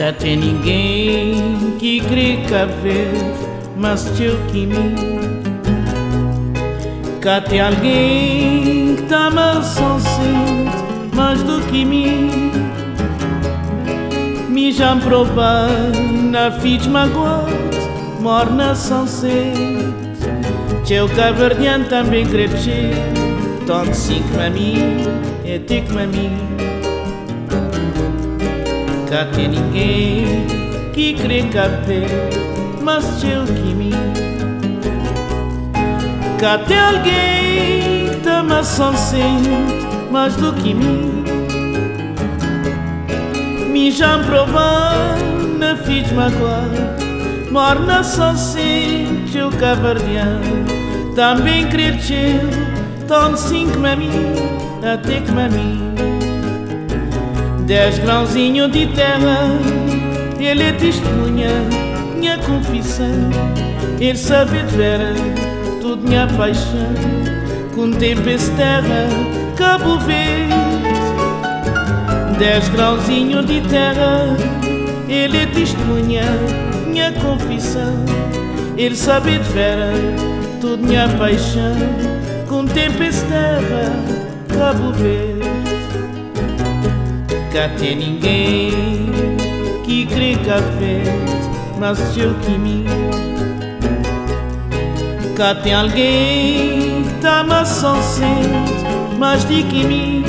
Cá tem ninguém que crê caber, mas teu que mim. Cá tem alguém que tá mais sente mais do que mim. Me já provar na fiz magoado, morna são sede. Teu caverdiano também crescer, tanto sim que a mim, é te que a mim. Cá tem ninguém que crê caber, mas teu que mim. Cá tem alguém que também sente mais do que mim. Me já provar na fiz magoar, morna só sente o caverdiano também cresceu, tão sim que a mim, até que a mim. 10 grãozinhos de terra, ele é testemunha, minha confissão. Ele sabe de vera, tudo minha paixão. Com tempo esse terra, Cabo Verde. 10 grãozinhos de terra, ele é testemunha, minha confissão. Ele sabe de vera, tudo minha paixão. Com tempo esse terra, Cabo Verde. Cá tem ninguém que crê café, mas teu que mim. Cá tem alguém que tá mais sente mais de que mim.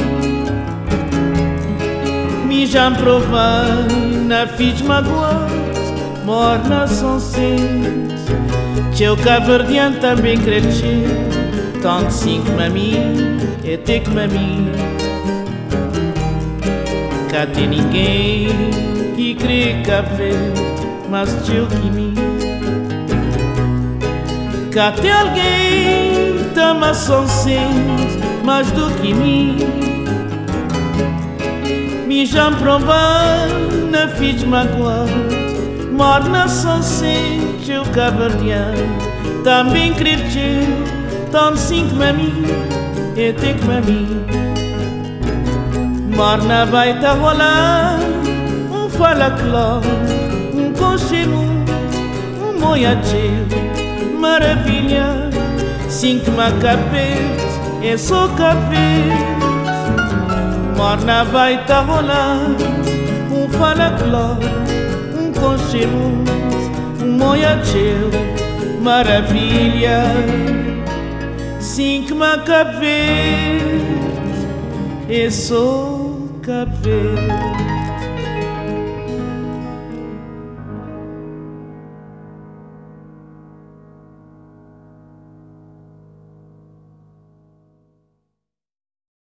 Me já provar na fiz magoado, morna são sente. Teu caverdiano também cresceu, tanto sim que a mim, é te que a mim. Cá tem ninguém que crê café, mas teu que mim. Cá tem alguém que também sente mais do que mim. Me já provar na fiz magoado, morna só sente o caverdiano também cresceu, tão sim que a mim, é te que a mim. Morna vai tá rolar, fala claro, conchego, moiacheiro, maravilha. Sim que me capete, é só capete. Morna vai tá rolar, fala claro, conchego, moiacheiro, maravilha. Sim que me capete, é só Cabo Verde.